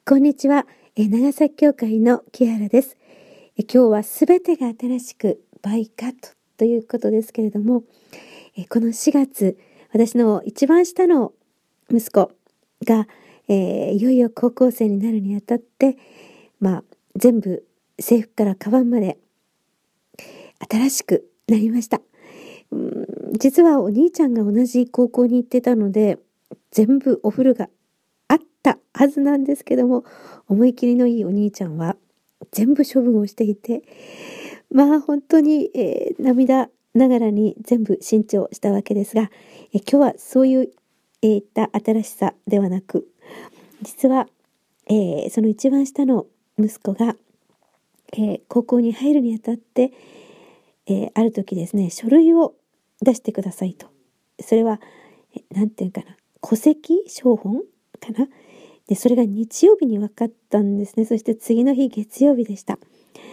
こんにちは。長崎教会の木原です。今日はすべてが新しくバイカットということですけれども、この4月、私の一番下の息子が、いよいよ高校生になるにあたって、全部制服からカバンまで新しくなりました。実はお兄ちゃんが同じ高校に行ってたので、全部お風呂があったはずなんですけども、思い切りのいいお兄ちゃんは全部処分をしていて、本当に、涙ながらに全部新調したわけですが、今日はそういういった新しさではなく、実は、その一番下の息子が、高校に入るにあたって、ある時ですね、書類を出してくださいと。それは、なんていうかな、戸籍抄本かな。で、それが日曜日に分かったんですね。そして次の日月曜日でした。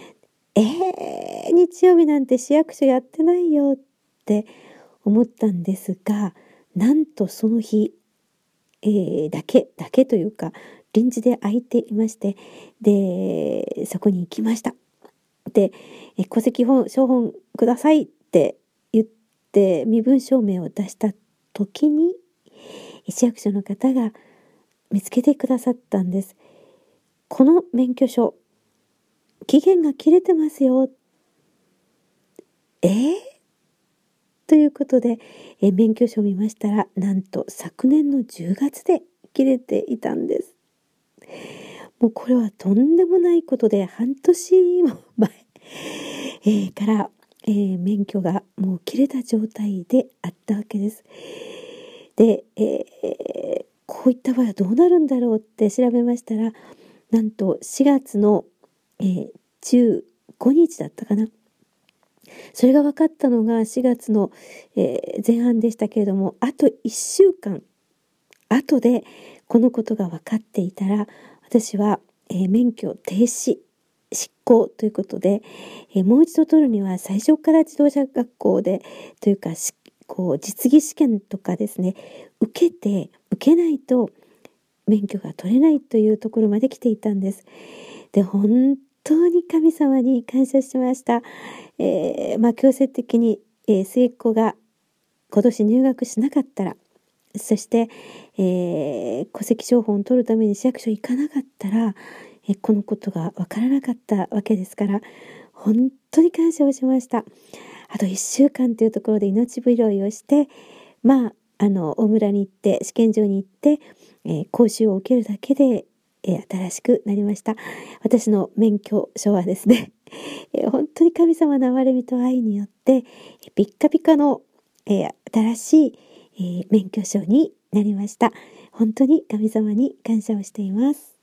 日曜日なんて市役所やってないよって思ったんですが、なんとその日、だけというか臨時で空いていまして、でそこに行きました。で、戸籍抄本くださいって言って身分証明を出した時に、市役所の方が見つけてくださったんです。この免許証、期限が切れてますよ。ということで、免許証を見ましたら、なんと昨年の10月で切れていたんです。もうこれはとんでもないことで、半年も前、から、免許がもう切れた状態であったわけです。で、こういった場合はどうなるんだろうって調べましたら、なんと4月の、15日だったかな。それが分かったのが4月の、前半でしたけれども、あと1週間後でこのことが分かっていたら、私は、免許停止執行ということで、もう一度取るには最初から自動車学校でというか実技試験とかですね、受けないと免許が取れないというところまで来ていたんです。で、本当に神様に感謝しました。強制的に、末っ子が今年入学しなかったら、そして、戸籍抄本を取るために市役所行かなかったら、このことがわからなかったわけですから、本当に感謝をしました。あと1週間というところで命拾いをして、大村に行って、試験場に行って、講習を受けるだけで、新しくなりました。私の免許証はですね、本当に神様の憐れみと愛によって、ピッカピカの、新しい、免許証になりました。本当に神様に感謝をしています。